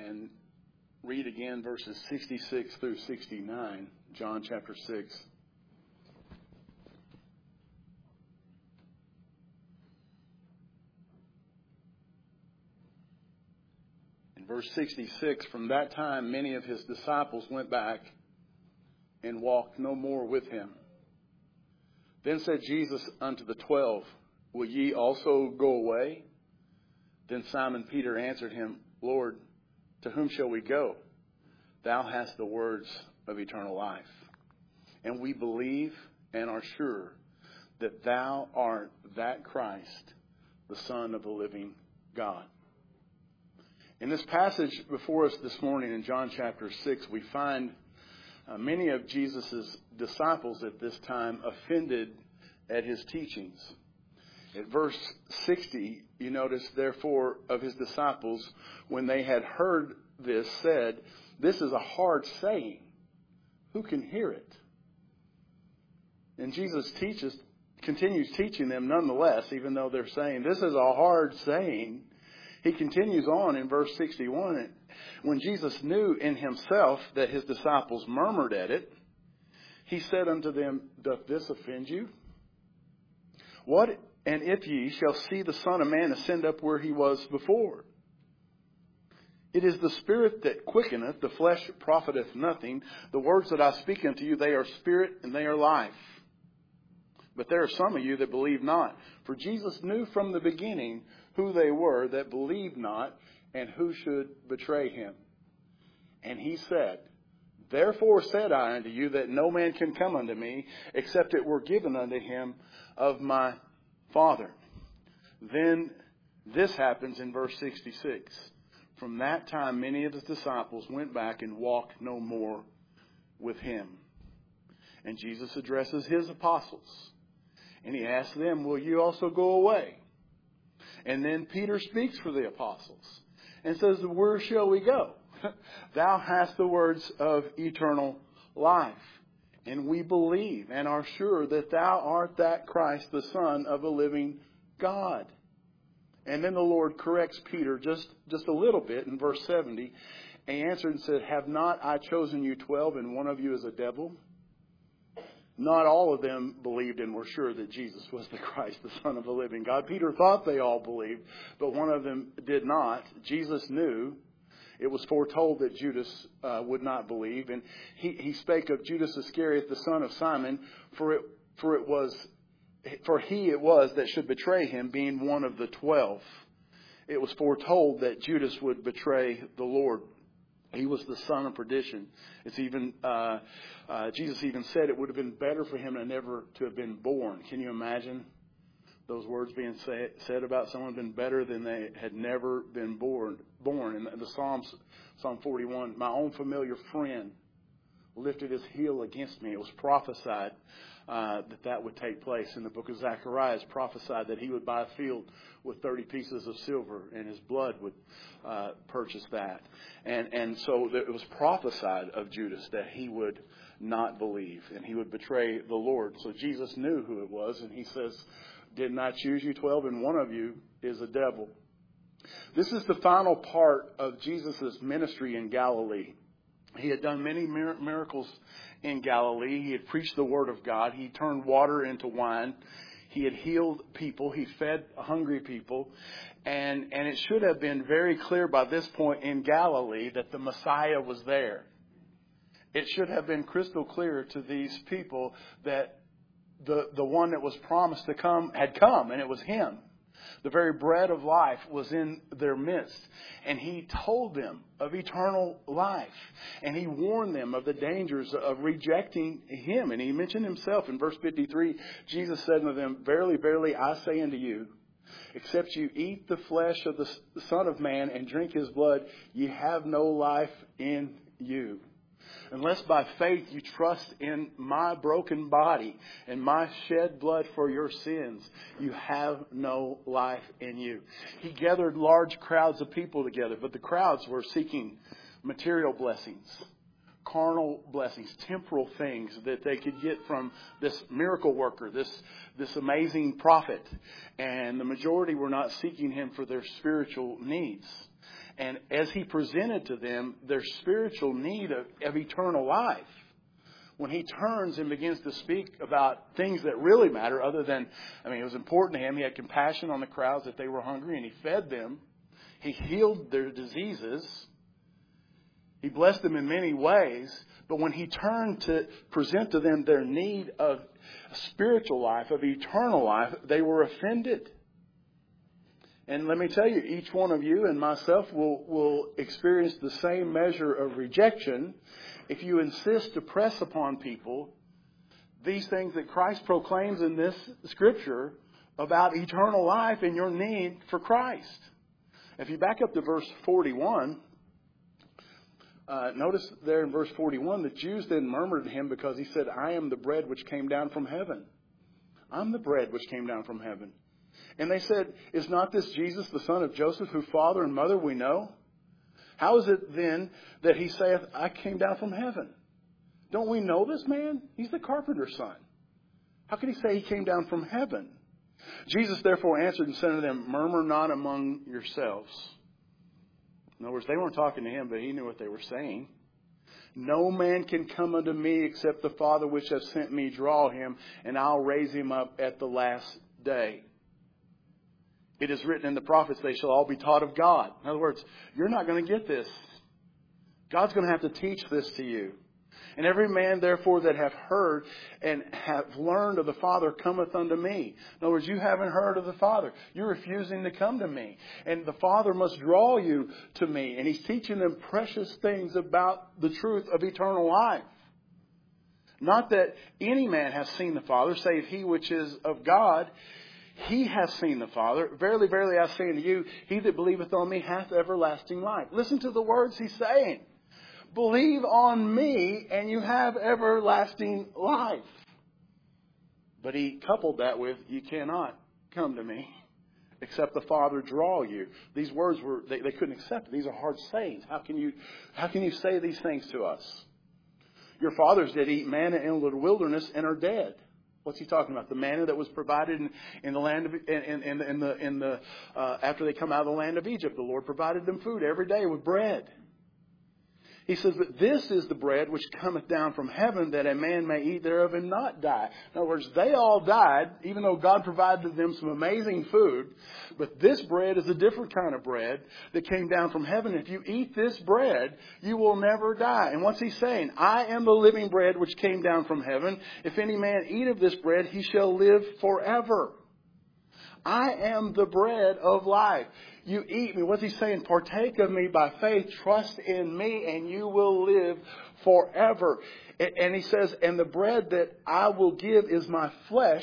and read again verses 66 through 69, John chapter 6. In verse 66, from that time many of his disciples went back and walked no more with him. Then said Jesus unto the 12, Will ye also go away? Then Simon Peter answered him, Lord, to whom shall we go? Thou hast the words of eternal life. And we believe and are sure that thou art that Christ, the Son of the living God. In this passage before us this morning in John chapter 6, we find many of Jesus' disciples at this time offended at his teachings. At verse 60, you notice, therefore, of his disciples, when they had heard this, said, This is a hard saying. Who can hear it? And Jesus continues teaching them nonetheless, even though they're saying, This is a hard saying. He continues on in verse 61. When Jesus knew in himself that his disciples murmured at it, he said unto them, Doth this offend you? What and if ye shall see the Son of Man ascend up where he was before? It is the Spirit that quickeneth, the flesh profiteth nothing. The words that I speak unto you, they are spirit and they are life. But there are some of you that believe not. For Jesus knew from the beginning who they were that believed not, and who should betray him. And he said, Therefore said I unto you that no man can come unto me, except it were given unto him of my Father. Then this happens in verse 66. From that time many of his disciples went back and walked no more with him. And Jesus addresses his apostles. And he asks them, Will you also go away? And then Peter speaks for the apostles and says, Where shall we go? Thou hast the words of eternal life. And we believe and are sure that thou art that Christ, the Son of the living God. And then the Lord corrects Peter just a little bit in verse 70. And he answered and said, Have not I chosen you 12, and one of you is a devil? Not all of them believed and were sure that Jesus was the Christ, the Son of the living God. Peter thought they all believed, but one of them did not. Jesus knew. It was foretold that Judas would not believe. And he spake of Judas Iscariot, the son of Simon, for he it was that should betray him, being one of the 12. It was foretold that Judas would betray the Lord. He was the son of perdition. It's even Jesus even said it would have been better for him never to have been born. Can you imagine those words being said about someone been better than they had never been born? In the Psalms, Psalm 41, my own familiar friend lifted his heel against me. It was prophesied that would take place. In the book of Zechariah, it's prophesied that he would buy a field with 30 pieces of silver, and his blood would purchase that. And so it was prophesied of Judas that he would not believe, and he would betray the Lord. So Jesus knew who it was, and he says, Didn't I choose you 12, and one of you is a devil? This is the final part of Jesus' ministry in Galilee. He had done many miracles in Galilee. He had preached the word of God. He turned water into wine. He had healed people. He fed hungry people. And it should have been very clear by this point in Galilee that the Messiah was there. It should have been crystal clear to these people that the one that was promised to come had come, and it was him. The very bread of life was in their midst. And he told them of eternal life. And he warned them of the dangers of rejecting him. And he mentioned himself in verse 53. Jesus said unto them, Verily, verily, I say unto you, except you eat the flesh of the Son of Man and drink his blood, ye have no life in you. Unless by faith you trust in my broken body and my shed blood for your sins, you have no life in you. He gathered large crowds of people together, but the crowds were seeking material blessings, carnal blessings, temporal things that they could get from this miracle worker, this amazing prophet. And the majority were not seeking him for their spiritual needs. And as he presented to them their spiritual need of eternal life, when he turns and begins to speak about things that really matter other than, it was important to him. He had compassion on the crowds that they were hungry and he fed them. He healed their diseases. He blessed them in many ways. But when he turned to present to them their need of spiritual life, of eternal life, they were offended. And let me tell you, each one of you and myself will experience the same measure of rejection if you insist to press upon people these things that Christ proclaims in this scripture about eternal life and your need for Christ. If you back up to verse 41, notice there in verse 41, the Jews then murmured at him because he said, I am the bread which came down from heaven. I'm the bread which came down from heaven. And they said, is not this Jesus, the son of Joseph, whose father and mother we know? How is it then that he saith, I came down from heaven? Don't we know this man? He's the carpenter's son. How can he say he came down from heaven? Jesus therefore answered and said to them, murmur not among yourselves. In other words, they weren't talking to him, but he knew what they were saying. No man can come unto me except the Father which hath sent me draw him, and I'll raise him up at the last day. It is written in the prophets, they shall all be taught of God. In other words, you're not going to get this. God's going to have to teach this to you. And every man, therefore, that hath heard and hath learned of the Father cometh unto me. In other words, you haven't heard of the Father. You're refusing to come to me. And the Father must draw you to me. And He's teaching them precious things about the truth of eternal life. Not that any man hath seen the Father, save he which is of God. He hath seen the Father. Verily, verily, I say unto you, he that believeth on me hath everlasting life. Listen to the words He's saying. Believe on me and you have everlasting life. But He coupled that with, you cannot come to me except the Father draw you. These words they couldn't accept it. These are hard sayings. How can you say these things to us? Your fathers did eat manna in the wilderness and are dead. What's He talking about? The manna that was provided in the land of after they come out of the land of Egypt. The Lord provided them food every day with bread. He says, but this is the bread which cometh down from heaven, that a man may eat thereof and not die. In other words, they all died, even though God provided them some amazing food. But this bread is a different kind of bread that came down from heaven. If you eat this bread, you will never die. And what's He saying? I am the living bread which came down from heaven. If any man eat of this bread, he shall live forever. I am the bread of life. You eat me. What's He saying? Partake of me by faith. Trust in me and you will live forever. And He says, and the bread that I will give is my flesh,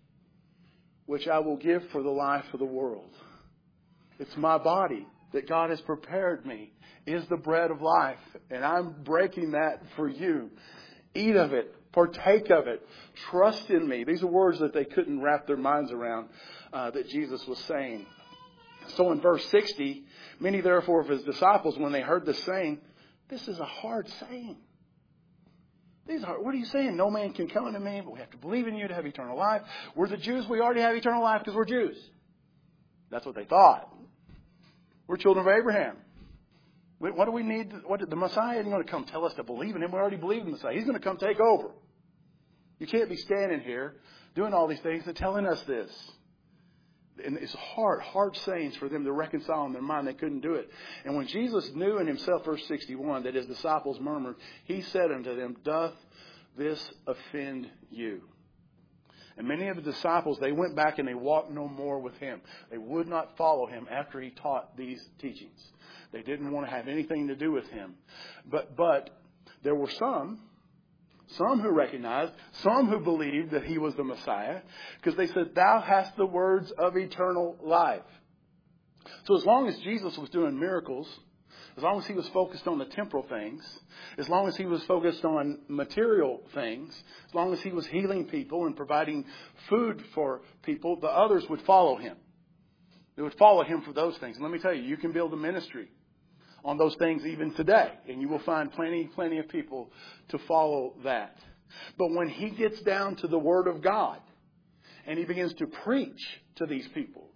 which I will give for the life of the world. It's my body that God has prepared me is the bread of life. And I'm breaking that for you. Eat of it. Partake of it. Trust in me. These are words that they couldn't wrap their minds around that Jesus was saying. So in verse 60, many therefore of His disciples, when they heard this saying, this is a hard saying. What are you saying? No man can come unto me, but we have to believe in you to have eternal life. We're the Jews. We already have eternal life because we're Jews. That's what they thought. We're children of Abraham. What do we need? The Messiah isn't going to come tell us to believe in Him. We already believe in the Messiah. He's going to come take over. You can't be standing here doing all these things and telling us this. And it's hard sayings for them to reconcile in their mind. They couldn't do it. And when Jesus knew in Himself, verse 61, that His disciples murmured, He said unto them, doth this offend you? And many of the disciples, they went back and they walked no more with Him. They would not follow Him after He taught these teachings. They didn't want to have anything to do with Him. But there were some who recognized, some who believed that He was the Messiah, because they said, thou hast the words of eternal life. So as long as Jesus was doing miracles, as long as He was focused on the temporal things, as long as He was focused on material things, as long as He was healing people and providing food for people, the others would follow Him. They would follow Him for those things. And let me tell you, you can build a ministry on those things even today. And you will find plenty of people to follow that. But when He gets down to the Word of God and He begins to preach to these people,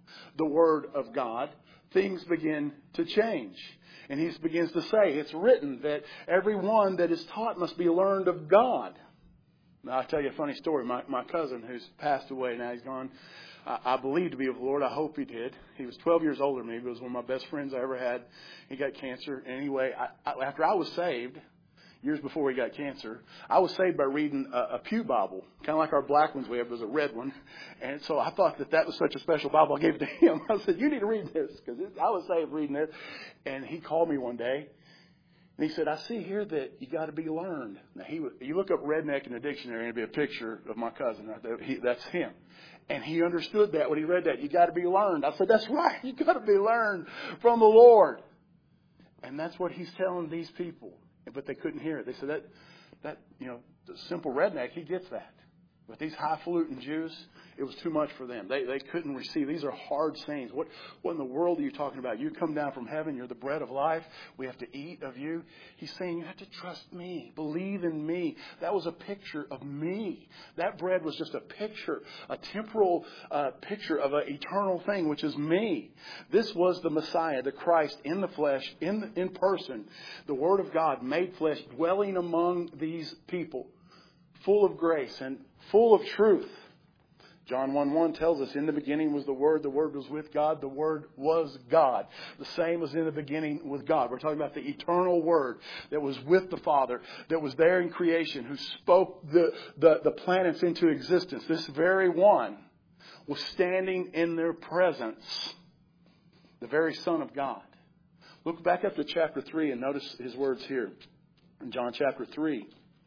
the Word of God, things begin to change. And he begins to say, it's written that everyone that is taught must be learned of God. Now, I'll tell you a funny story. My cousin, who's passed away, now he's gone, I believe to be of the Lord. I hope he did. He was 12 years older than me. He was one of my best friends I ever had. He got cancer. Anyway, after I was saved, years before he got cancer, I was saved by reading a pew Bible, kind of like our black ones we have. It was a red one. And so I thought that was such a special Bible. I gave it to him. I said, you need to read this, because I was saved reading it. And he called me one day. And he said, I see here that you got to be learned. Now, you look up redneck in the dictionary, and it'll be a picture of my cousin right there. That's him. And he understood that when he read that. You got to be learned. I said, that's right. You got to be learned from the Lord. And that's what he's telling these people. But they couldn't hear it. They said that the simple redneck, he gets that. But these highfalutin Jews, it was too much for them. They couldn't receive. These are hard sayings. What in the world are you talking about? You come down from heaven. You're the bread of life. We have to eat of you. He's saying you have to trust me. Believe in me. That was a picture of me. That bread was just a picture, a temporal picture of an eternal thing, which is me. This was the Messiah, the Christ in the flesh, in person, the Word of God made flesh, dwelling among these people, full of grace and full of truth. John 1:1 tells us, in the beginning was the Word was with God, the Word was God. The same was in the beginning with God. We're talking about the eternal Word that was with the Father, that was there in creation, who spoke the planets into existence. This very one was standing in their presence, the very Son of God. Look back up to chapter 3 and notice his words here. In John chapter 3.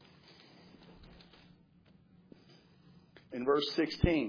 In verse 16,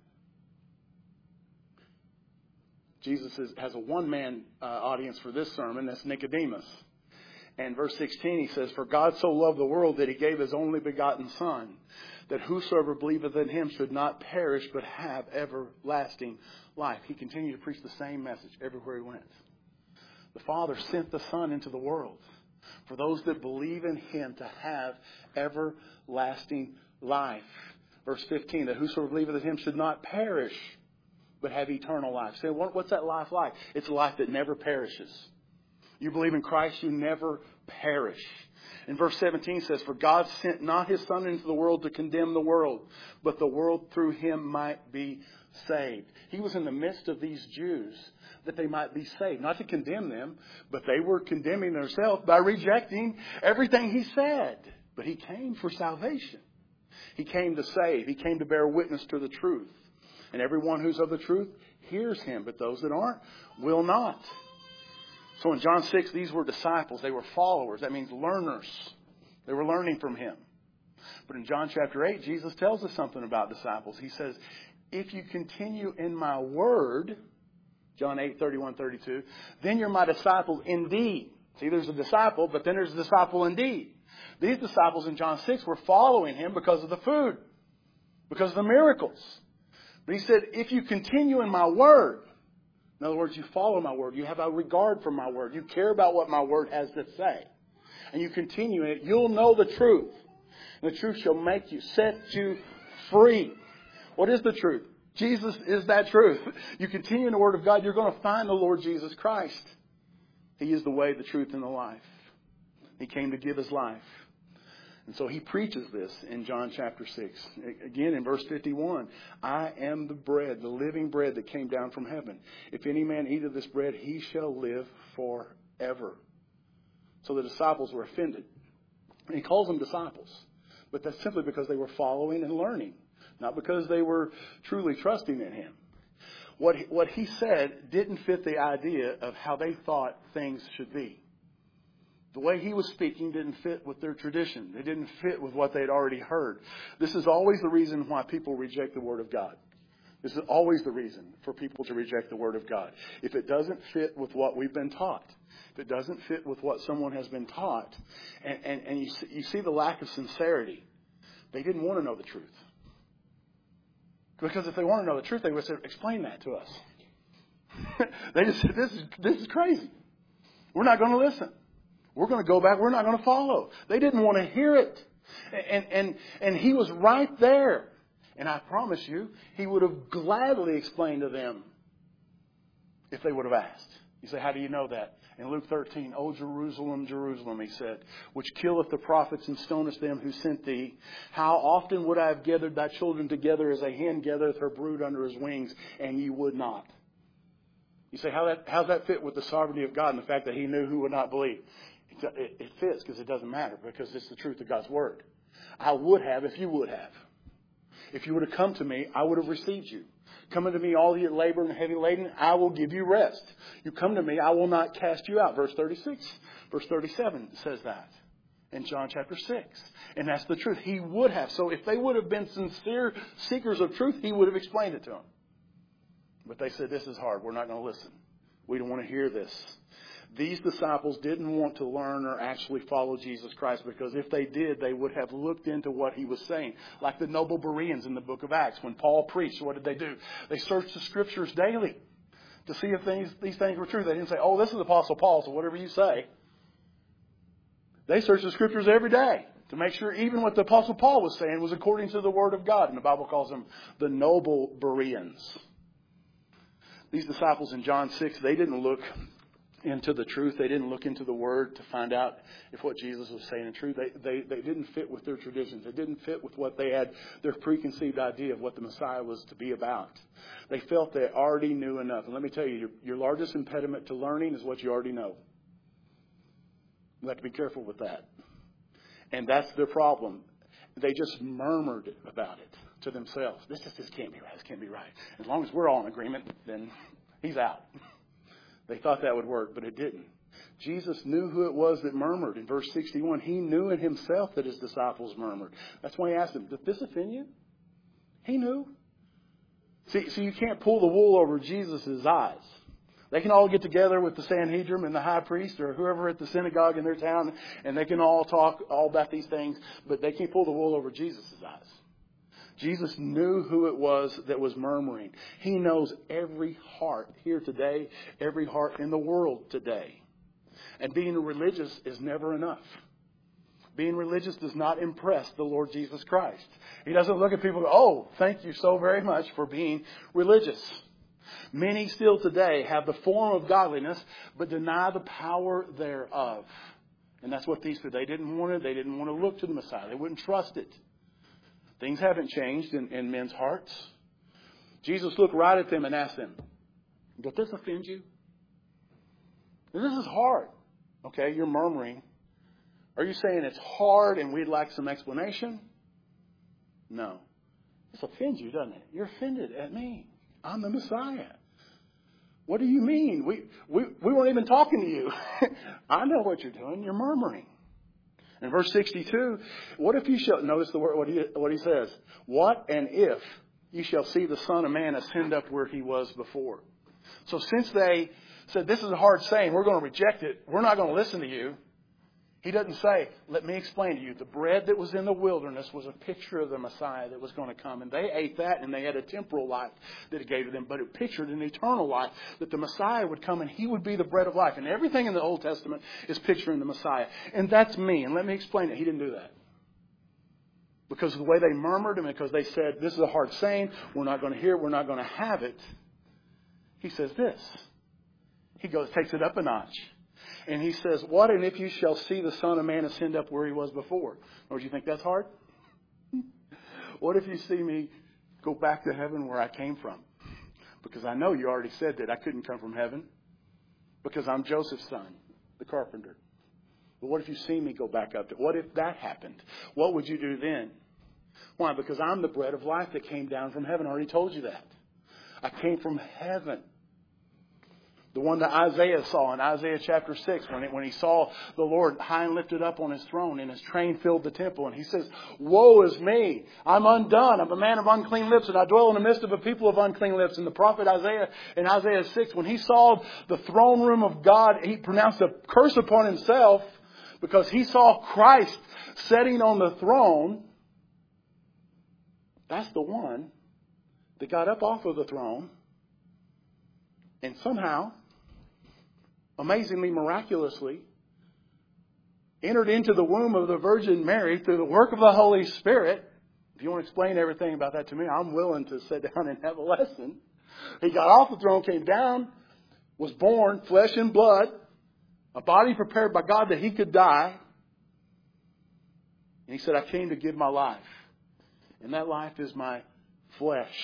Jesus has a one-man audience for this sermon. That's Nicodemus. And verse 16, he says, for God so loved the world that he gave his only begotten Son, that whosoever believeth in him should not perish but have everlasting life. He continued to preach the same message everywhere he went. The Father sent the Son into the world for those that believe in him to have everlasting life. Verse 15, that whosoever believeth in him should not perish, but have eternal life. Say, what's that life like? It's a life that never perishes. You believe in Christ, you never perish. And verse 17 says, for God sent not his Son into the world to condemn the world, but the world through him might be saved. He was in the midst of these Jews that they might be saved. Not to condemn them, but they were condemning themselves by rejecting everything he said. But he came for salvation. He came to save. He came to bear witness to the truth. And everyone who's of the truth hears him. But those that aren't will not. So in John 6, these were disciples. They were followers. That means learners. They were learning from him. But in John chapter 8, Jesus tells us something about disciples. He says, if you continue in my word, John 8, 31, 32, then you're my disciples indeed. See, there's a disciple, but then there's a disciple indeed. These disciples in John 6 were following him because of the food, because of the miracles. But he said, if you continue in my word, in other words, you follow my word, you have a regard for my word, you care about what my word has to say, and you continue in it, you'll know the truth. And the truth shall make you, set you free. What is the truth? Jesus is that truth. You continue in the word of God, you're going to find the Lord Jesus Christ. He is the way, the truth, and the life. He came to give his life. And so he preaches this in John chapter 6. Again, in verse 51, I am the bread, the living bread that came down from heaven. If any man eat of this bread, he shall live forever. So the disciples were offended. And he calls them disciples. But that's simply because they were following and learning, not because they were truly trusting in him. What he said didn't fit the idea of how they thought things should be. The way he was speaking didn't fit with their tradition. It didn't fit with what they'd already heard. This is always the reason why people reject the Word of God. This is always the reason for people to reject the Word of God. If it doesn't fit with what we've been taught, if it doesn't fit with what someone has been taught, and you see the lack of sincerity, they didn't want to know the truth. Because if they want to know the truth, they would say, explain that to us. They just said, this is crazy. We're not going to listen. We're going to go back. We're not going to follow. They didn't want to hear it. And he was right there. And I promise you, he would have gladly explained to them if they would have asked. You say, how do you know that? In Luke 13, O Jerusalem, Jerusalem, he said, which killeth the prophets and stoneth them who sent thee. How often would I have gathered thy children together as a hen gathereth her brood under his wings, and ye would not. You say, how's that fit with the sovereignty of God and the fact that he knew who would not believe? It fits because it doesn't matter, because it's the truth of God's word. I would have if you would have. If you would have come to me, I would have received you. Come unto me, all ye that labor and heavy laden, I will give you rest. You come to me, I will not cast you out. Verse 36, verse 37 says that in John chapter 6. And that's the truth. He would have. So if they would have been sincere seekers of truth, he would have explained it to them. But they said, this is hard. We're not going to listen. We don't want to hear this. These disciples didn't want to learn or actually follow Jesus Christ, because if they did, they would have looked into what he was saying. Like the noble Bereans in the book of Acts. When Paul preached, what did they do? They searched the scriptures daily to see if these things were true. They didn't say, oh, this is Apostle Paul, so whatever you say. They searched the scriptures every day to make sure even what the Apostle Paul was saying was according to the Word of God. And the Bible calls them the noble Bereans. These disciples in John 6, they didn't look into the truth. They didn't look into the Word to find out if what Jesus was saying is true. They didn't fit with their traditions. It didn't fit with what they had, their preconceived idea of what the Messiah was to be about. They felt they already knew enough. And let me tell you, your largest impediment to learning is what you already know. You have to be careful with that. And that's their problem. They just murmured about it to themselves. This can't be right. This can't be right. As long as we're all in agreement, then he's out. They thought that would work, but it didn't. Jesus knew who it was that murmured. In verse 61, he knew in himself that his disciples murmured. That's why he asked them, did this offend you? He knew. See, you can't pull the wool over Jesus' eyes. They can all get together with the Sanhedrin and the high priest or whoever at the synagogue in their town, and they can all talk all about these things, but they can't pull the wool over Jesus' eyes. Jesus knew who it was that was murmuring. He knows every heart here today, every heart in the world today. And being religious is never enough. Being religious does not impress the Lord Jesus Christ. He doesn't look at people and go, oh, thank you so very much for being religious. Many still today have the form of godliness, but deny the power thereof. And that's what these did. They didn't want to look to the Messiah. They wouldn't trust it. Things haven't changed in men's hearts. Jesus looked right at them and asked them, does this offend you? This is hard. Okay, you're murmuring. Are you saying it's hard and we'd like some explanation? No. This offends you, doesn't it? You're offended at me. I'm the Messiah. What do you mean? We weren't even talking to you. I know what you're doing. You're murmuring. In verse 62, what if you shall, notice the word, what he says, what and if you shall see the Son of Man ascend up where he was before. So since they said, this is a hard saying, we're going to reject it, we're not going to listen to you. He doesn't say, let me explain to you. The bread that was in the wilderness was a picture of the Messiah that was going to come. And they ate that and they had a temporal life that it gave to them. But it pictured an eternal life, that the Messiah would come and he would be the bread of life. And everything in the Old Testament is picturing the Messiah. And that's me. And let me explain it. He didn't do that. Because of the way they murmured and because they said, this is a hard saying, we're not going to hear it, we're not going to have it. He says this. He takes it up a notch. And he says, what and if you shall see the Son of Man ascend up where he was before? Or do you think that's hard? What if you see me go back to heaven where I came from? Because I know you already said that I couldn't come from heaven. Because I'm Joseph's son, the carpenter. But what if you see me go back up to? What if that happened? What would you do then? Why? Because I'm the bread of life that came down from heaven. I already told you that. I came from heaven. The one that Isaiah saw in Isaiah chapter 6 when he saw the Lord high and lifted up on his throne and his train filled the temple. And he says, woe is me. I'm undone. I'm a man of unclean lips and I dwell in the midst of a people of unclean lips. And the prophet Isaiah in Isaiah 6, when he saw the throne room of God, he pronounced a curse upon himself because he saw Christ sitting on the throne. That's the one that got up off of the throne and somehow, amazingly, miraculously, entered into the womb of the Virgin Mary through the work of the Holy Spirit. If you want to explain everything about that to me, I'm willing to sit down and have a lesson. He got off the throne, came down, was born, flesh and blood, a body prepared by God that He could die. And He said, I came to give my life. And that life is my flesh.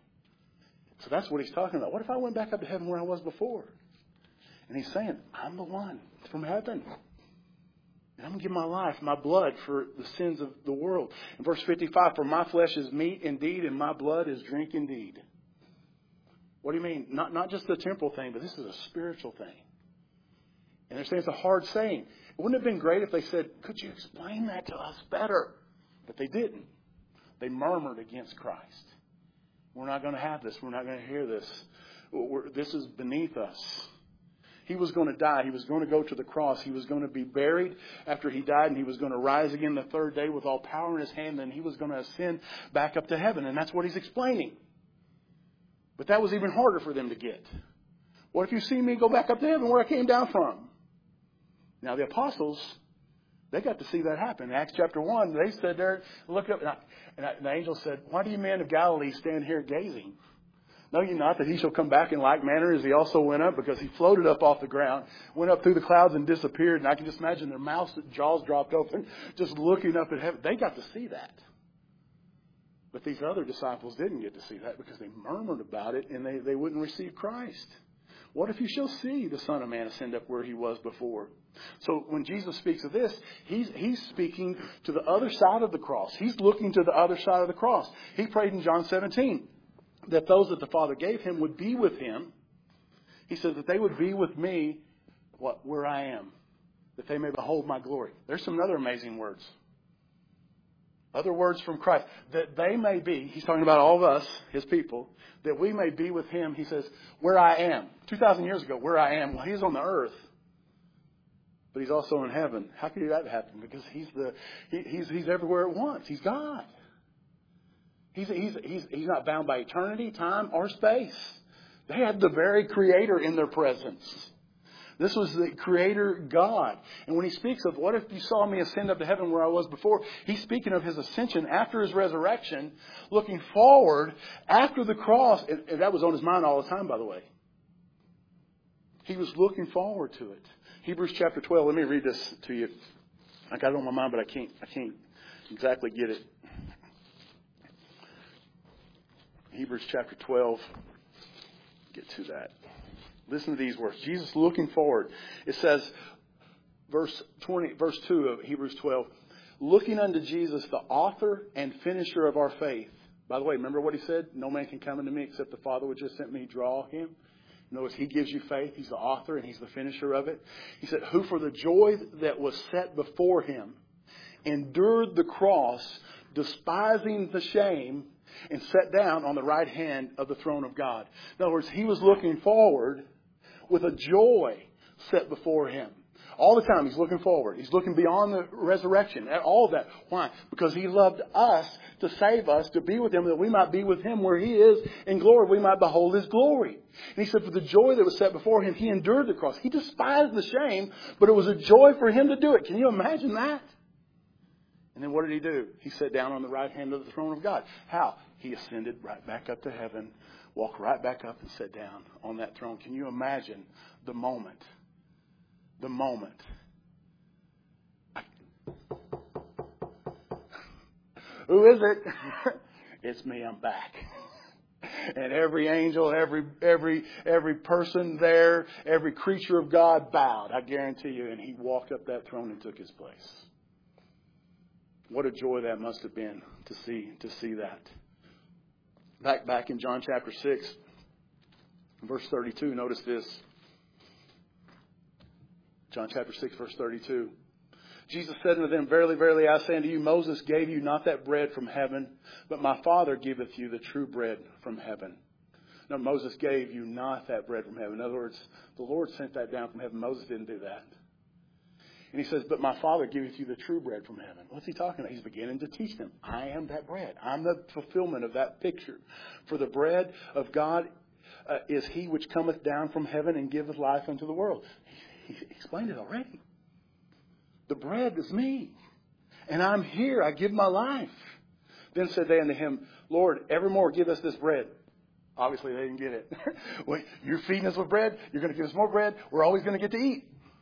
So that's what He's talking about. What if I went back up to heaven where I was before? And He's saying, I'm the one from heaven. And I'm going to give my life, my blood for the sins of the world. In verse 55, for my flesh is meat indeed, and my blood is drink indeed. What do you mean? Not just the temporal thing, but this is a spiritual thing. And they're saying it's a hard saying. Wouldn't it have been great if they said, could you explain that to us better? But they didn't. They murmured against Christ. We're not going to have this. We're not going to hear this. This is beneath us. He was going to die. He was going to go to the cross. He was going to be buried after He died, and He was going to rise again the third day with all power in His hand, and He was going to ascend back up to heaven. And that's what He's explaining. But that was even harder for them to get. What if you see me go back up to heaven where I came down from? Now the apostles, they got to see that happen. In Acts chapter 1, they stood there, looked up, and the angel said, why do you men of Galilee stand here gazing? Know ye not that He shall come back in like manner as He also went up? Because He floated up off the ground, went up through the clouds and disappeared. And I can just imagine their mouths, jaws dropped open, just looking up at heaven. They got to see that. But these other disciples didn't get to see that because they murmured about it and they wouldn't receive Christ. What if you shall see the Son of Man ascend up where He was before? So when Jesus speaks of this, He's speaking to the other side of the cross. He's looking to the other side of the cross. He prayed in John 17 that those that the Father gave Him would be with Him. He said that they would be with me where I am, that they may behold my glory. There's some other amazing words. Other words from Christ. That they may be, He's talking about all of us, His people, that we may be with Him. He says, where I am. 2,000 years ago, where I am. Well, He's on the earth. But He's also in heaven. How could that happen? Because He's everywhere at once. He's God. He's not bound by eternity, time, or space. They had the very Creator in their presence. This was the Creator God. And when He speaks of, what if you saw me ascend up to heaven where I was before? He's speaking of His ascension after His resurrection, looking forward after the cross. And that was on His mind all the time, by the way. He was looking forward to it. Hebrews chapter 12. Let me read this to you. I got it on my mind, but I can't exactly get it. Hebrews chapter 12. Get to that. Listen to these words. Jesus looking forward. It says, verse 2 of Hebrews 12, looking unto Jesus, the author and finisher of our faith. By the way, remember what He said? No man can come unto me except the Father which has sent me draw him. Notice He gives you faith. He's the author and He's the finisher of it. He said, who for the joy that was set before Him endured the cross, despising the shame, and sat down on the right hand of the throne of God. In other words, He was looking forward with a joy set before Him. All the time He's looking forward. He's looking beyond the resurrection. All of that. Why? Because He loved us to save us, to be with Him, that we might be with Him where He is in glory. We might behold His glory. And He said for the joy that was set before Him, He endured the cross. He despised the shame, but it was a joy for Him to do it. Can you imagine that? And then what did He do? He sat down on the right hand of the throne of God. How? He ascended right back up to heaven, walked right back up and sat down on that throne. Can you imagine the moment? The moment. Who is it? It's me. I'm back. And every angel, every person there, every creature of God bowed. I guarantee you. And He walked up that throne and took His place. What a joy that must have been to see that. Back in John chapter 6, verse 32, notice this. John chapter 6, verse 32. Jesus said unto them, verily, verily, I say unto you, Moses gave you not that bread from heaven, but my Father giveth you the true bread from heaven. No, Moses gave you not that bread from heaven. In other words, the Lord sent that down from heaven. Moses didn't do that. And He says, but my Father giveth you the true bread from heaven. What's He talking about? He's beginning to teach them. I am that bread. I'm the fulfillment of that picture. For the bread of God is He which cometh down from heaven and giveth life unto the world. He explained it already. The bread is me. And I'm here. I give my life. Then said they unto Him, Lord, evermore give us this bread. Obviously, they didn't get it. Well, you're feeding us with bread. You're going to give us more bread. We're always going to get to eat.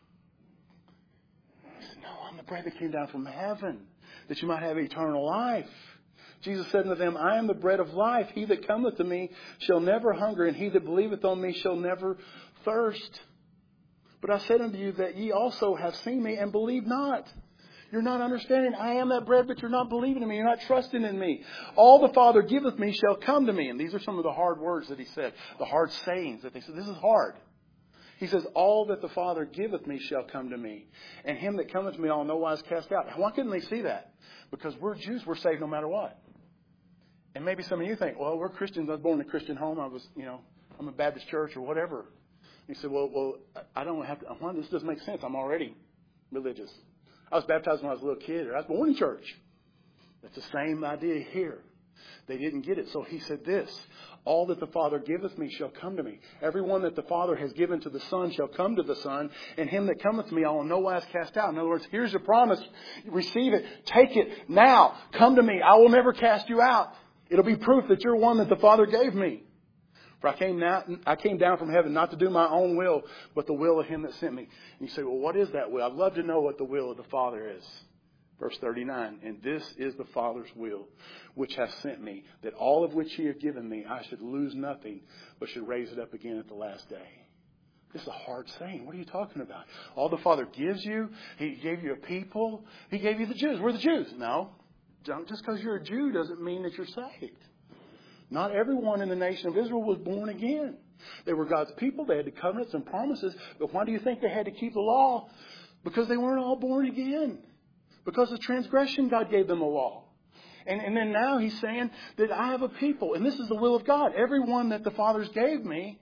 He said, no, I'm the bread that came down from heaven, that you might have eternal life. Jesus said unto them, I am the bread of life. He that cometh to me shall never hunger, and he that believeth on me shall never thirst. But I said unto you that ye also have seen me and believe not. You're not understanding. I am that bread, but you're not believing in me. You're not trusting in me. All the Father giveth me shall come to me. And these are some of the hard words that he said. The hard sayings that they said. This is hard. He says, all that the Father giveth me shall come to me. And him that cometh to me I'll no wise cast out. Why couldn't they see that? Because we're Jews. We're saved no matter what. And maybe some of you think, well, we're Christians. I was born in a Christian home. I'm a Baptist church or whatever. He said, well, I don't have to. This doesn't make sense. I'm already religious. I was baptized when I was a little kid. Or I was born in church. That's the same idea here. They didn't get it. So he said this. All that the Father giveth me shall come to me. Everyone that the Father has given to the Son shall come to the Son. And him that cometh to me I will no wise cast out. In other words, here's your promise. Receive it. Take it now. Come to me. I will never cast you out. It'll be proof that you're one that the Father gave me. For I came down from heaven not to do my own will, but the will of him that sent me. And you say, well, what is that will? I'd love to know what the will of the Father is. Verse 39, and this is the Father's will, which hath sent me, that all of which he hath given me, I should lose nothing, but should raise it up again at the last day. This is a hard saying. What are you talking about? All the Father gives you, he gave you a people, he gave you the Jews. We're the Jews. No, just because you're a Jew doesn't mean that you're saved. Not everyone in the nation of Israel was born again. They were God's people. They had the covenants and promises. But why do you think they had to keep the law? Because they weren't all born again. Because of transgression, God gave them a law. And then now he's saying that I have a people. And this is the will of God. Everyone that the fathers gave me,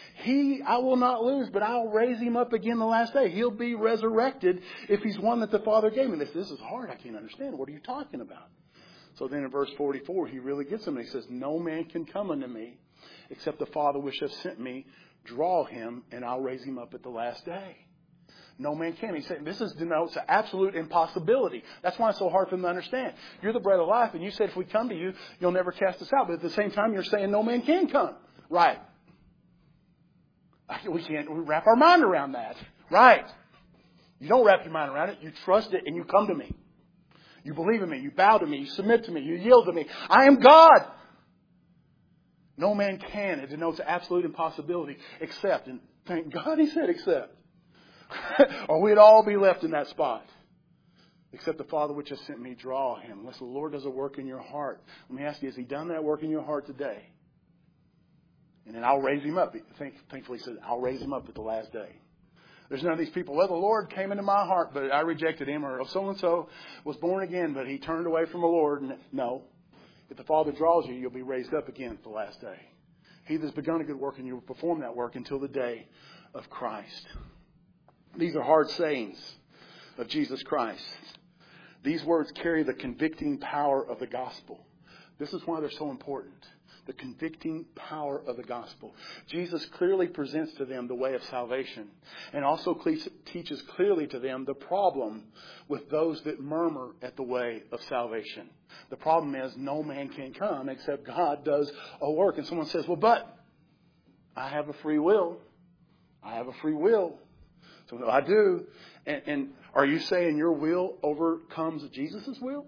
I will not lose, but I'll raise him up again the last day. He'll be resurrected if he's one that the Father gave me. This is hard. I can't understand. What are you talking about? So then in verse 44, he really gets him. He says, no man can come unto me except the Father which hath sent me draw him, and I'll raise him up at the last day. No man can. He's saying this denotes an absolute impossibility. That's why it's so hard for them to understand. You're the bread of life, and you said if we come to you, you'll never cast us out. But at the same time, you're saying no man can come. Right. We can't wrap our mind around that. Right. You don't wrap your mind around it. You trust it, and you come to me. You believe in me. You bow to me. You submit to me. You yield to me. I am God. No man can. It denotes absolute impossibility except, and thank God he said except. Or we'd all be left in that spot. Except the Father which has sent me draw him. Unless the Lord does a work in your heart. Let me ask you, has he done that work in your heart today? And then I'll raise him up. Thankfully he says, I'll raise him up at the last day. There's none of these people, well, the Lord came into my heart, but I rejected him. Or so-and-so was born again, but he turned away from the Lord. No. If the Father draws you, you'll be raised up again at the last day. He that's begun a good work, and you will perform that work until the day of Christ. These are hard sayings of Jesus Christ. These words carry the convicting power of the gospel. This is why they're so important. The convicting power of the gospel. Jesus clearly presents to them the way of salvation and also teaches clearly to them the problem with those that murmur at the way of salvation. The problem is no man can come except God does a work. And someone says, well, but I have a free will. I have a free will. So I do. And are you saying your will overcomes Jesus' will?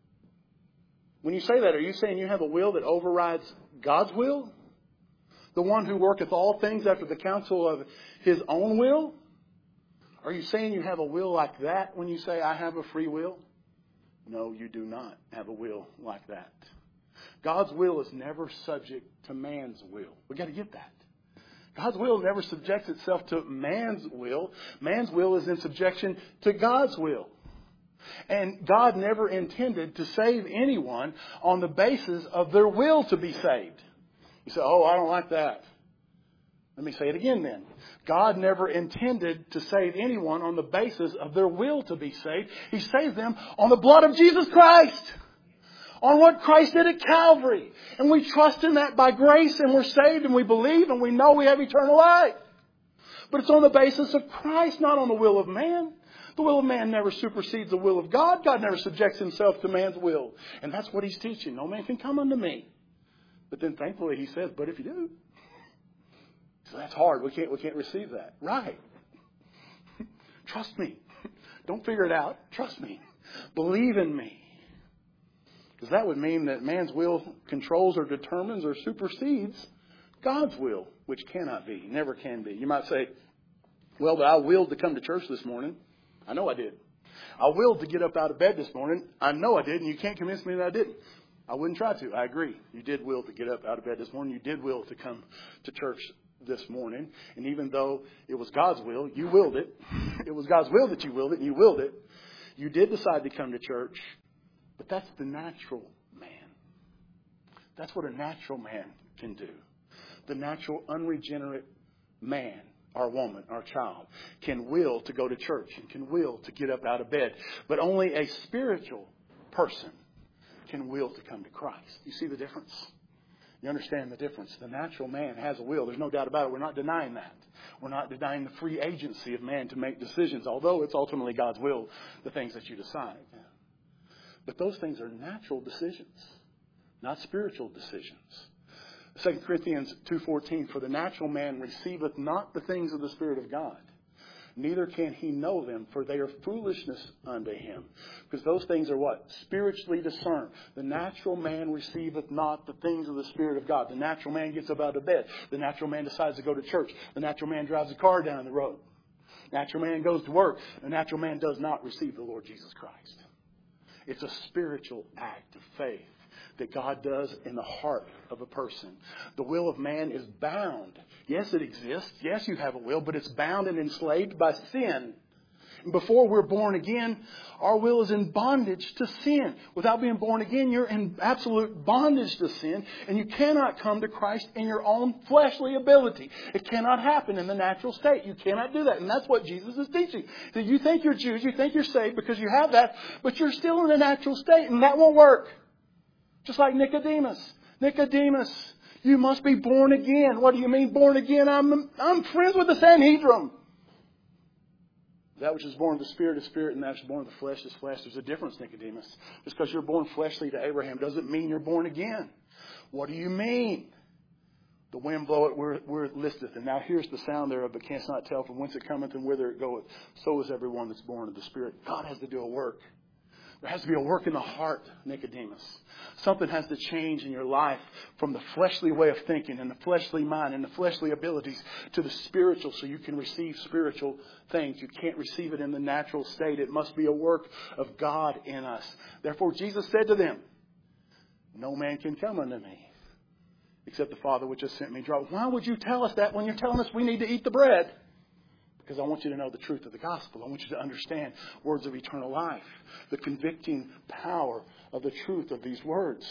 When you say that, are you saying you have a will that overrides God's will? The one who worketh all things after the counsel of his own will? Are you saying you have a will like that when you say, I have a free will? No, you do not have a will like that. God's will is never subject to man's will. We've got to get that. God's will never subjects itself to man's will. Man's will is in subjection to God's will. And God never intended to save anyone on the basis of their will to be saved. You say, oh, I don't like that. Let me say it again then. God never intended to save anyone on the basis of their will to be saved. He saved them on the blood of Jesus Christ. On what Christ did at Calvary. And we trust in that by grace, and we're saved, and we believe, and we know we have eternal life. But it's on the basis of Christ, not on the will of man. The will of man never supersedes the will of God. God never subjects himself to man's will. And that's what he's teaching. No man can come unto me. But then thankfully he says, but if you do. So that's hard. We can't receive that. Right. Trust me. Don't figure it out. Trust me. Believe in me. Because that would mean that man's will controls or determines or supersedes God's will, which cannot be, never can be. You might say, well, but I willed to come to church this morning. I know I did. I willed to get up out of bed this morning. I know I did, and you can't convince me that I didn't. I wouldn't try to. I agree. You did will to get up out of bed this morning. You did will to come to church this morning. And even though it was God's will, you willed it. It was God's will that you willed it, and you willed it. You did decide to come to church. But that's the natural man. That's what a natural man can do. The natural unregenerate man, our woman, our child, can will to go to church and can will to get up out of bed. But only a spiritual person can will to come to Christ. You see the difference? You understand the difference? The natural man has a will. There's no doubt about it. We're not denying that. We're not denying the free agency of man to make decisions, although it's ultimately God's will, the things that you decide. But those things are natural decisions, not spiritual decisions. 2 Corinthians 2:14, for the natural man receiveth not the things of the Spirit of God, neither can he know them, for they are foolishness unto him. Because those things are what? Spiritually discerned. The natural man receiveth not the things of the Spirit of God. The natural man gets up out of bed. The natural man decides to go to church. The natural man drives a car down the road. The natural man goes to work. The natural man does not receive the Lord Jesus Christ. It's a spiritual act of faith that God does in the heart of a person. The will of man is bound. Yes, it exists. Yes, you have a will, but it's bound and enslaved by sin. And before we're born again, our will is in bondage to sin. Without being born again, you're in absolute bondage to sin, and you cannot come to Christ in your own fleshly ability. It cannot happen in the natural state. You cannot do that. And that's what Jesus is teaching. That you think you're Jews, you think you're saved because you have that, but you're still in the natural state, and that won't work. Just like Nicodemus. Nicodemus, you must be born again. What do you mean born again? I'm friends with the Sanhedrin. That which is born of the Spirit is spirit, and that which is born of the flesh is flesh. There's a difference, Nicodemus. Just because you're born fleshly to Abraham doesn't mean you're born again. What do you mean? The wind bloweth where it listeth, and now here's the sound thereof, but canst not tell from whence it cometh and whither it goeth. So is everyone that's born of the Spirit. God has to do a work. There has to be a work in the heart, Nicodemus. Something has to change in your life from the fleshly way of thinking and the fleshly mind and the fleshly abilities to the spiritual so you can receive spiritual things. You can't receive it in the natural state. It must be a work of God in us. Therefore, Jesus said to them, no man can come unto me except the Father which has sent me. Why would you tell us that when you're telling us we need to eat the bread? Because I want you to know the truth of the gospel. I want you to understand words of eternal life. The convicting power of the truth of these words.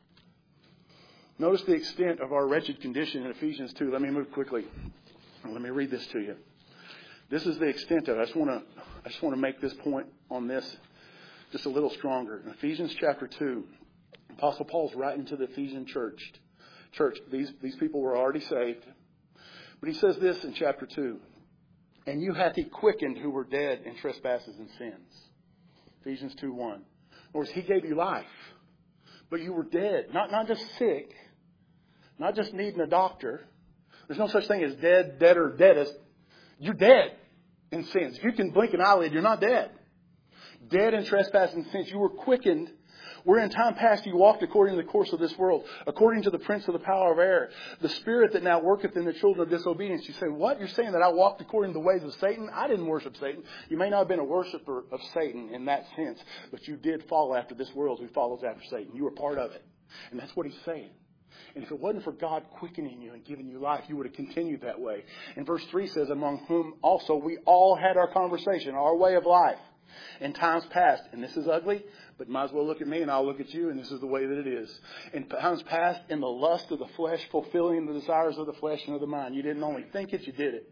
Notice the extent of our wretched condition in Ephesians 2. Let me move quickly. Let me read this to you. This is the extent of it. I just want to make this point on this just a little stronger. In Ephesians chapter 2, Apostle Paul's writing to the Ephesian church. These people were already saved. But he says this in chapter 2. And you hath he quickened who were dead in trespasses and sins. Ephesians 2:1. In other words, he gave you life. But you were dead. Not just sick. Not just needing a doctor. There's no such thing as dead, deader, deadest. You're dead in sins. If you can blink an eyelid, you're not dead. Dead in trespasses and sins. You were quickened. Where in time past you walked according to the course of this world, according to the prince of the power of air, the spirit that now worketh in the children of disobedience. You say, what? You're saying that I walked according to the ways of Satan? I didn't worship Satan. You may not have been a worshiper of Satan in that sense, but you did follow after this world who follows after Satan. You were part of it. And that's what he's saying. And if it wasn't for God quickening you and giving you life, you would have continued that way. And verse 3 says, among whom also we all had our conversation, our way of life, in times past. And this is ugly, but might as well look at me and I'll look at you, and this is the way that it is. In times past, in the lust of the flesh, fulfilling the desires of the flesh and of the mind. You didn't only think it, you did it.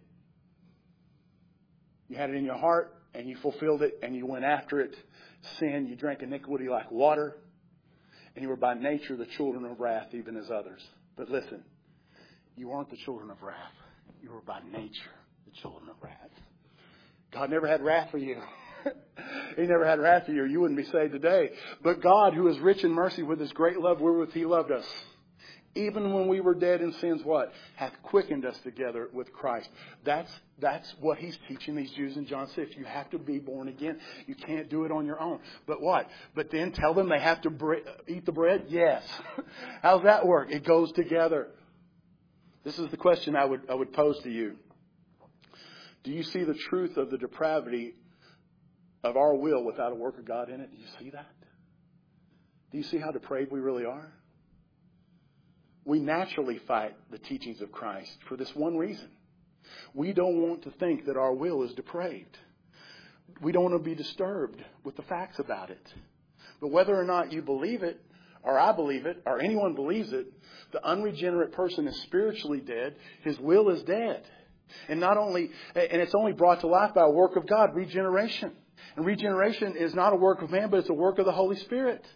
You had it in your heart, and you fulfilled it, and you went after it. Sin, you drank iniquity like water, and you were by nature the children of wrath, even as others. But listen, you weren't the children of wrath. You were by nature the children of wrath. God never had wrath for you. He never had wrath for you, or you wouldn't be saved today. But God, who is rich in mercy with his great love wherewith he loved us, even when we were dead in sins, what? Hath quickened us together with Christ. That's what he's teaching these Jews in John 6. You have to be born again. You can't do it on your own. But what? But then tell them they have to eat the bread? Yes. How does that work? It goes together. This is the question I would pose to you. Do you see the truth of the depravity of our will without a work of God in it? Do you see that? Do you see how depraved we really are? We naturally fight the teachings of Christ for this one reason. We don't want to think that our will is depraved. We don't want to be disturbed with the facts about it. But whether or not you believe it, or I believe it, or anyone believes it, the unregenerate person is spiritually dead. His will is dead. And it's only brought to life by a work of God, regeneration. And regeneration is not a work of man, but it's a work of the Holy Spirit.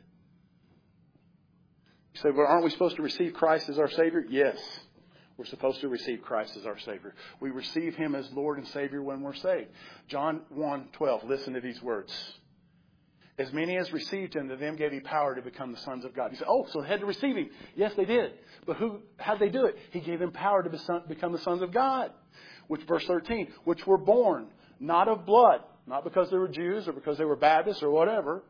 You say, well, aren't we supposed to receive Christ as our Savior? Yes, we're supposed to receive Christ as our Savior. We receive Him as Lord and Savior when we're saved. John 1:12, listen to these words. As many as received Him, to them gave He power to become the sons of God. You say, oh, so they had to receive Him. Yes, they did. But how did they do it? He gave them power to become the sons of God. Which, verse 13, which were born not of blood, not because they were Jews or because they were Baptists or whatever.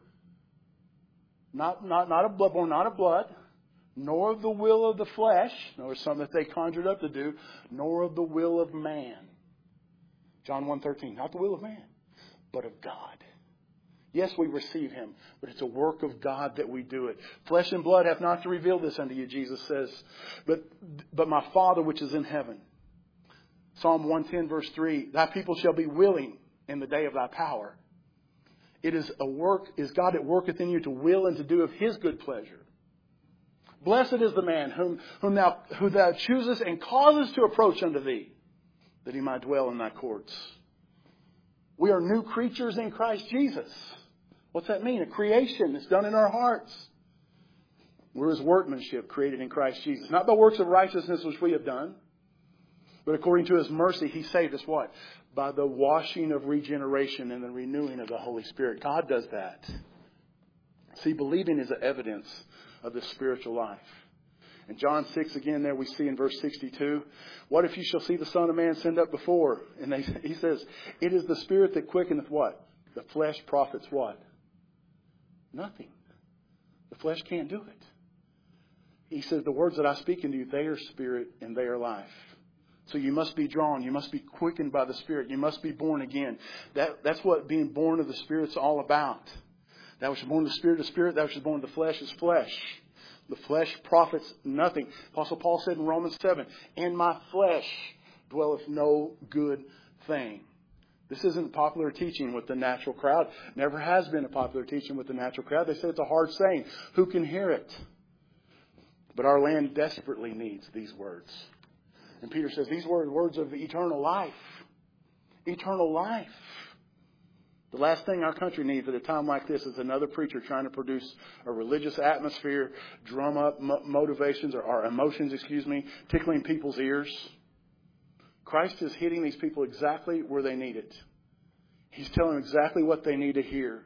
Not of blood, born not of blood, nor of the will of the flesh, nor something that they conjured up to do, nor of the will of man. John 1:13, not the will of man, but of God. Yes, we receive Him, but it's a work of God that we do it. Flesh and blood have not to reveal this unto you, Jesus says, but my Father which is in heaven. Psalm 110 verse 3, thy people shall be willing in the day of thy power. It is God that worketh in you to will and to do of His good pleasure. Blessed is the man who thou choosest and causest to approach unto thee, that he might dwell in thy courts. We are new creatures in Christ Jesus. What's that mean? A creation that's done in our hearts. We're His workmanship created in Christ Jesus. Not by works of righteousness which we have done, but according to His mercy, He saved us what? By the washing of regeneration and the renewing of the Holy Spirit. God does that. See, believing is an evidence of the spiritual life. In John 6, again, there we see in verse 62, what if you shall see the Son of Man send up before? And he says, it is the Spirit that quickeneth what? The flesh profits what? Nothing. The flesh can't do it. He says, the words that I speak unto you, they are spirit and they are life. So you must be drawn. You must be quickened by the Spirit. You must be born again. That's what being born of the Spirit's all about. That which is born of the Spirit. That which is born of the flesh is flesh. The flesh profits nothing. Apostle Paul said in Romans 7, in my flesh dwelleth no good thing. This isn't popular teaching with the natural crowd. Never has been a popular teaching with the natural crowd. They say it's a hard saying. Who can hear it? But our land desperately needs these words. And Peter says these were words of eternal life. Eternal life. The last thing our country needs at a time like this is another preacher trying to produce a religious atmosphere, drum up motivations or emotions, tickling people's ears. Christ is hitting these people exactly where they need it. He's telling them exactly what they need to hear.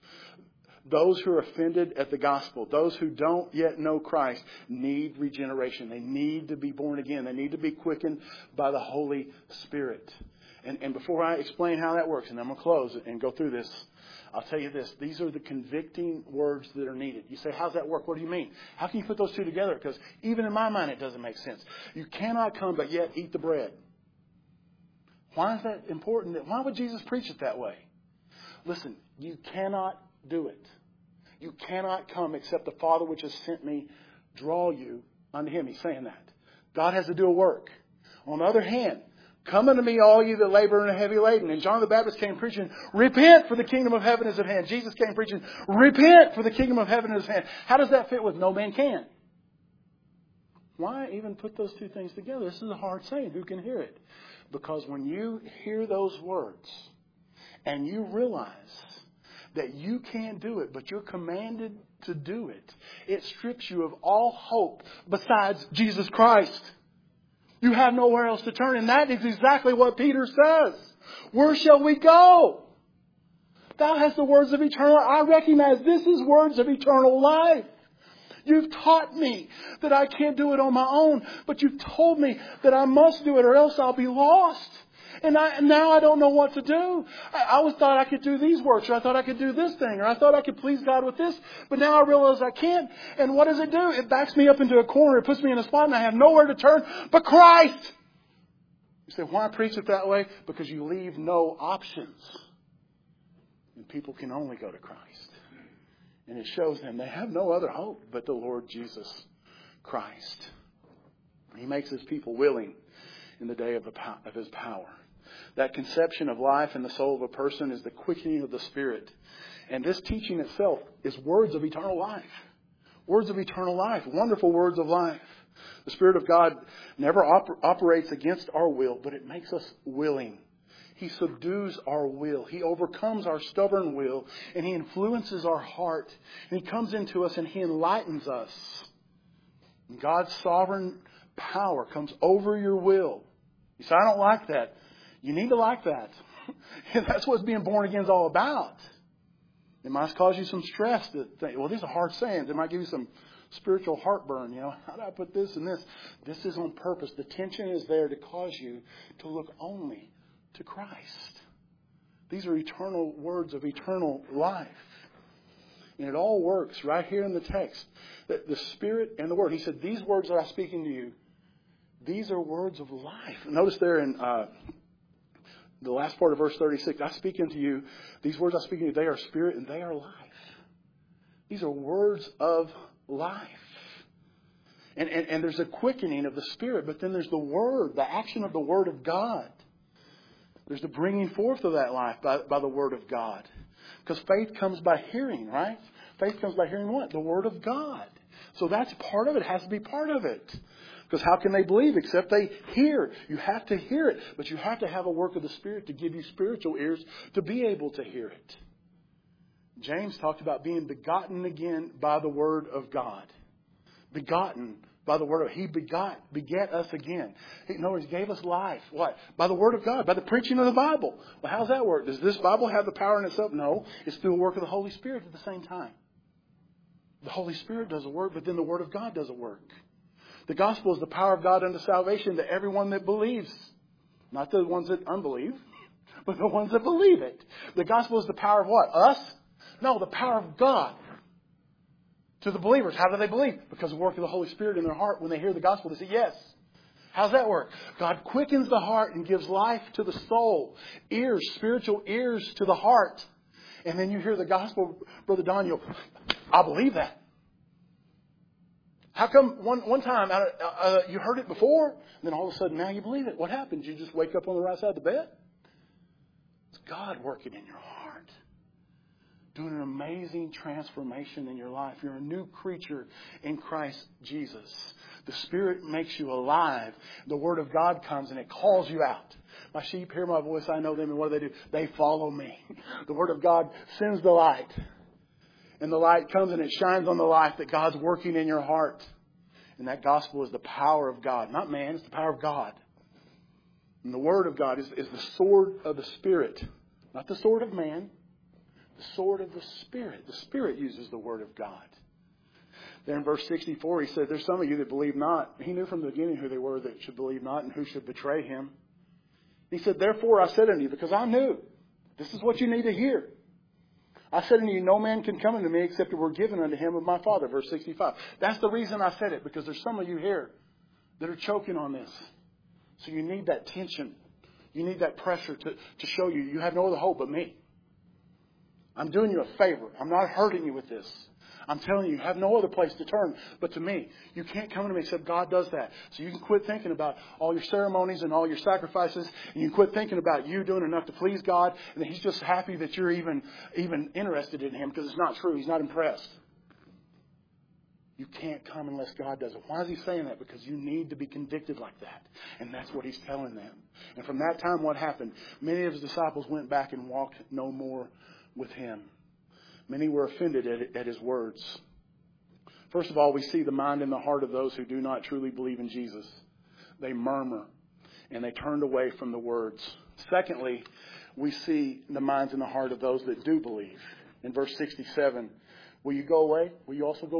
Those who are offended at the gospel, those who don't yet know Christ, need regeneration. They need to be born again. They need to be quickened by the Holy Spirit. And before I explain how that works, and I'm going to close and go through this, I'll tell you this. These are the convicting words that are needed. You say, how's that work? What do you mean? How can you put those two together? Because even in my mind, it doesn't make sense. You cannot come but yet eat the bread. Why is that important? Why would Jesus preach it that way? Listen, you cannot do it. You cannot come except the Father which has sent me draw you unto Him. He's saying that. God has to do a work. On the other hand, come unto me, all you that labor and are heavy laden. And John the Baptist came preaching, repent, for the kingdom of heaven is at hand. Jesus came preaching, repent, for the kingdom of heaven is at hand. How does that fit with no man can? Why even put those two things together? This is a hard saying. Who can hear it? Because when you hear those words and you realize that you can't do it, but you're commanded to do it, it strips you of all hope besides Jesus Christ. You have nowhere else to turn. And that is exactly what Peter says. Where shall we go? Thou hast the words of eternal life. I recognize this is words of eternal life. You've taught me that I can't do it on my own, but you've told me that I must do it or else I'll be lost. And now I don't know what to do. I always thought I could do these works, or I thought I could do this thing, or I thought I could please God with this, but now I realize I can't. And what does it do? It backs me up into a corner. It puts me in a spot and I have nowhere to turn but Christ. You say, why preach it that way? Because you leave no options. And people can only go to Christ. And it shows them they have no other hope but the Lord Jesus Christ. He makes His people willing in the day of His power. That conception of life in the soul of a person is the quickening of the Spirit. And this teaching itself is words of eternal life. Words of eternal life. Wonderful words of life. The Spirit of God never operates against our will, but it makes us willing. He subdues our will. He overcomes our stubborn will. And He influences our heart. And He comes into us and He enlightens us. And God's sovereign power comes over your will. You say, I don't like that. You need to like that. That's what being born again is all about. It might cause you some stress to think, well, these are hard sayings. It might give you some spiritual heartburn. How do I put this and this? This is on purpose. The tension is there to cause you to look only to Christ. These are eternal words of eternal life. And it all works right here in the text. The Spirit and the Word. He said, these words that I'm speaking to you, these are words of life. Notice there in the last part of verse 36, I speak unto you, these words I speak unto you, they are spirit and they are life. These are words of life. And there's a quickening of the Spirit, but then there's the Word, the action of the Word of God. There's the bringing forth of that life by the Word of God. Because faith comes by hearing, right? Faith comes by hearing what? The Word of God. So that's part of it. It has to be part of it. Because how can they believe except they hear? You have to hear it. But you have to have a work of the Spirit to give you spiritual ears to be able to hear it. James talked about being begotten again by the Word of God. Begotten by the Word of God. He begat us again. In other words, He gave us life. What? By the Word of God. By the preaching of the Bible. Well, how's that work? Does this Bible have the power in itself? No. It's through the work of the Holy Spirit at the same time. The Holy Spirit does the work, but then the Word of God does the work. The gospel is the power of God unto salvation to everyone that believes. Not the ones that unbelieve, but the ones that believe it. The gospel is the power of what? Us? No, the power of God to the believers. How do they believe? Because of the work of the Holy Spirit in their heart. When they hear the gospel, they say yes. How's that work? God quickens the heart and gives life to the soul. Ears, spiritual ears to the heart. And then you hear the gospel, Brother Don, I believe that. How come one time you heard it before, and then all of a sudden now you believe it? What happened? You just wake up on the right side of the bed? It's God working in your heart. Doing an amazing transformation in your life. You're a new creature in Christ Jesus. The Spirit makes you alive. The Word of God comes and it calls you out. My sheep hear my voice, I know them, and what do? They follow me. The Word of God sends the light. And the light comes and it shines on the life that God's working in your heart. And that gospel is the power of God. Not man, it's the power of God. And the Word of God is the sword of the Spirit. Not the sword of man. The sword of the Spirit. The Spirit uses the Word of God. Then in verse 64 he said, there's some of you that believe not. He knew from the beginning who they were that should believe not and who should betray Him. He said, therefore I said unto you, because I knew. This is what you need to hear. I said unto you, no man can come unto me except it were given unto him of my Father. Verse 65. That's the reason I said it, because there's some of you here that are choking on this. So you need that tension. You need that pressure to show you have no other hope but me. I'm doing you a favor. I'm not hurting you with this. I'm telling you have no other place to turn but to me. You can't come to me except God does that. So you can quit thinking about all your ceremonies and all your sacrifices. And you can quit thinking about you doing enough to please God. And that He's just happy that you're even interested in Him, because it's not true. He's not impressed. You can't come unless God does it. Why is He saying that? Because you need to be convicted like that. And that's what He's telling them. And from that time, what happened? Many of His disciples went back and walked no more with Him. Many were offended at His words. First of all, we see the mind and the heart of those who do not truly believe in Jesus. They murmur and they turned away from the words. Secondly, we see the minds and the heart of those that do believe. In verse 67, will you go away? Will you also go away?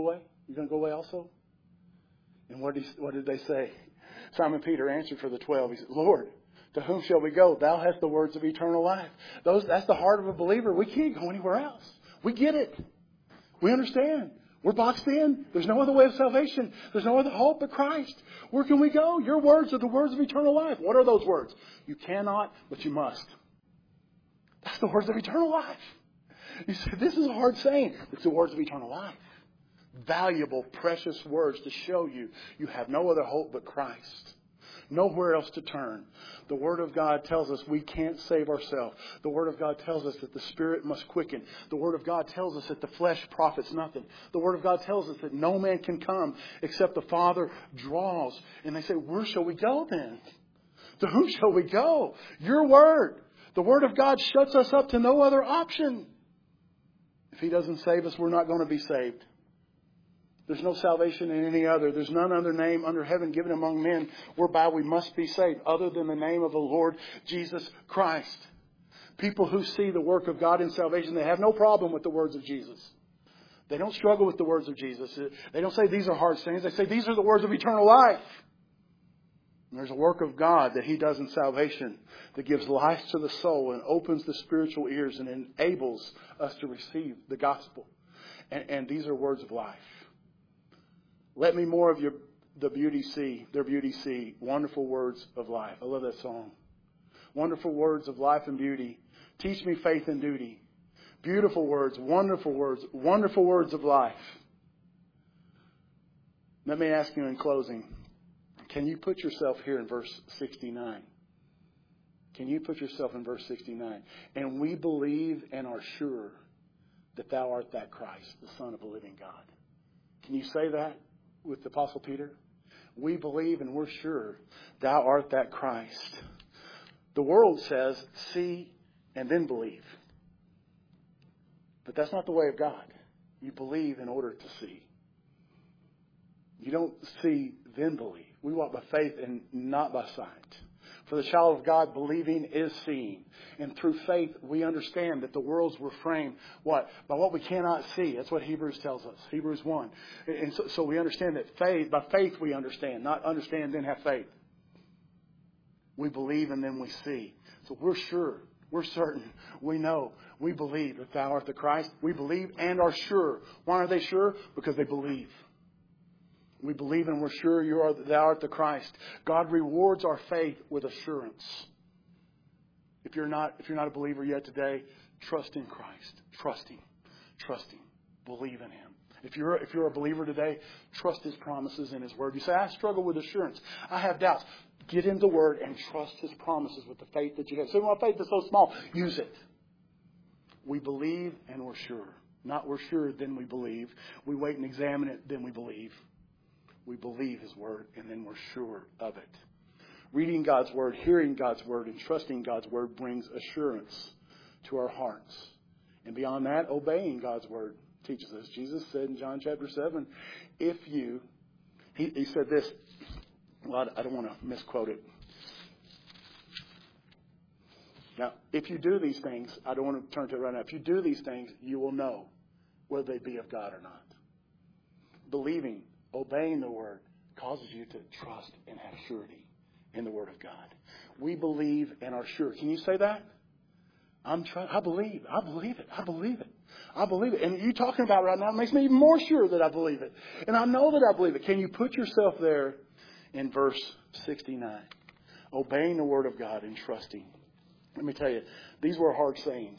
You going to go away also? And what did they say? Simon Peter answered for the 12. He said, Lord, to whom shall we go? Thou hast the words of eternal life. That's the heart of a believer. We can't go anywhere else. We get it. We understand. We're boxed in. There's no other way of salvation. There's no other hope but Christ. Where can we go? Your words are the words of eternal life. What are those words? You cannot, but you must. That's the words of eternal life. You say, this is a hard saying. It's the words of eternal life. Valuable, precious words to show you have no other hope but Christ. Nowhere else to turn. The Word of God tells us we can't save ourselves. The Word of God tells us that the Spirit must quicken. The Word of God tells us that the flesh profits nothing. The Word of God tells us that no man can come except the Father draws. And they say, where shall we go then? To whom shall we go? Your Word. The Word of God shuts us up to no other option. If He doesn't save us, we're not going to be saved. There's no salvation in any other. There's none other name under heaven given among men whereby we must be saved other than the name of the Lord Jesus Christ. People who see the work of God in salvation, they have no problem with the words of Jesus. They don't struggle with the words of Jesus. They don't say these are hard sayings. They say these are the words of eternal life. And there's a work of God that He does in salvation that gives life to the soul and opens the spiritual ears and enables us to receive the gospel. And these are words of life. Let me more of their beauty see, wonderful words of life. I love that song. Wonderful words of life and beauty. Teach me faith and duty. Beautiful words, wonderful words of life. Let me ask you in closing, can you put yourself here in verse 69? Can you put yourself in verse 69? And we believe and are sure that thou art that Christ, the Son of the living God. Can you say that with the Apostle Peter? We believe and we're sure thou art that Christ. The world says, see and then believe. But that's not the way of God. You believe in order to see. You don't see, then believe. We walk by faith and not by sight. For the child of God, believing is seeing. And through faith, we understand that the worlds were framed, what? By what we cannot see. That's what Hebrews tells us. Hebrews 1. And so we understand that by faith we understand. Not understand, then have faith. We believe and then we see. So we're sure. We're certain. We know. We believe that thou art the Christ. We believe and are sure. Why are they sure? Because they believe. We believe and we're sure thou art the Christ. God rewards our faith with assurance. If you're not a believer yet today, trust in Christ. Trust Him. Believe in Him. If you're a believer today, trust His promises and His Word. You say, I struggle with assurance. I have doubts. Get in the Word and trust His promises with the faith that you have. So my faith is so small. Use it. We believe and we're sure. Not we're sure, then we believe. We wait and examine it, then we believe. We believe His Word, and then we're sure of it. Reading God's Word, hearing God's Word, and trusting God's Word brings assurance to our hearts. And beyond that, obeying God's Word teaches us. Jesus said in John chapter 7, He said this, well, I don't want to misquote it. Now, if you do these things, I don't want to turn to it right now. If you do these things, you will know whether they be of God or not. Believing, obeying the Word causes you to trust and have surety in the Word of God. We believe and are sure. Can you say that? I believe it. And you talking about it right now makes me even more sure that I believe it. And I know that I believe it. Can you put yourself there in verse 69? Obeying the Word of God and trusting. Let me tell you, these were hard sayings.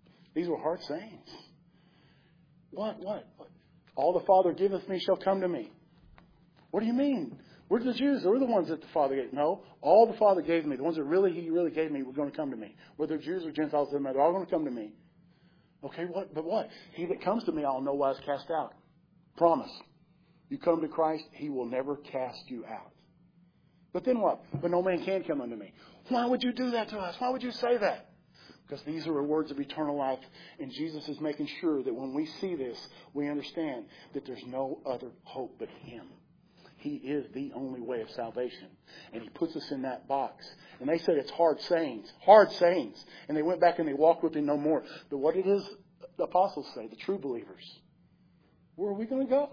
What? All the Father giveth me shall come to me. What do you mean? We're the Jews. We're the ones that the Father gave. No, all the Father gave me, the ones that He really gave me, were going to come to me. Whether Jews or Gentiles, they're all going to come to me. Okay, what? But what? He that comes to me, I'll no wise cast out. Promise. You come to Christ, He will never cast you out. But then what? But no man can come unto me. Why would you do that to us? Why would you say that? Because these are words of eternal life. And Jesus is making sure that when we see this, we understand that there's no other hope but Him. He is the only way of salvation. And He puts us in that box. And they said it's hard sayings. And they went back and they walked with Him no more. But what did the apostles say, the true believers? Where are we going to go?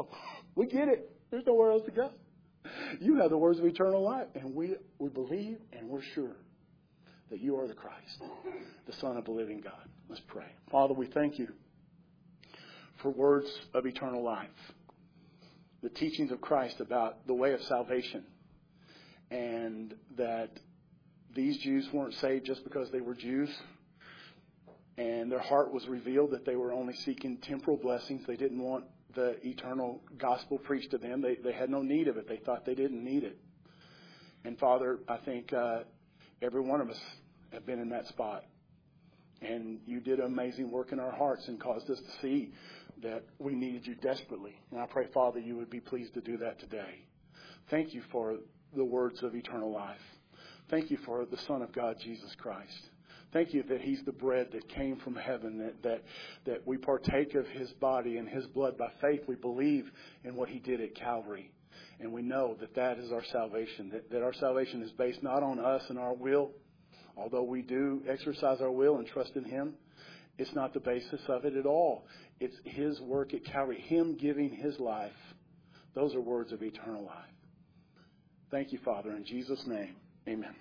We get it. There's nowhere else to go. You have the words of eternal life. And we believe and we're sure that you are the Christ, the Son of the living God. Let's pray. Father, we thank you for words of eternal life. The teachings of Christ about the way of salvation. And that these Jews weren't saved just because they were Jews. And their heart was revealed that they were only seeking temporal blessings. They didn't want the eternal gospel preached to them. They had no need of it. They thought they didn't need it. And Father, I think every one of us have been in that spot. And you did an amazing work in our hearts and caused us to see that we needed you desperately. And I pray, Father, you would be pleased to do that today. Thank you for the words of eternal life. Thank you for the Son of God, Jesus Christ. Thank you that he's the bread that came from heaven, that we partake of his body and his blood by faith. We believe in what he did at Calvary. And we know that that is our salvation, that our salvation is based not on us and our will, although we do exercise our will and trust in him. It's not the basis of it at all. It's his work at Calvary, him giving his life. Those are words of eternal life. Thank you, Father. In Jesus' name, amen.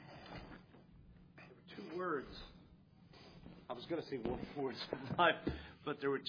There were 2 words. I was going to say one word, but there were 2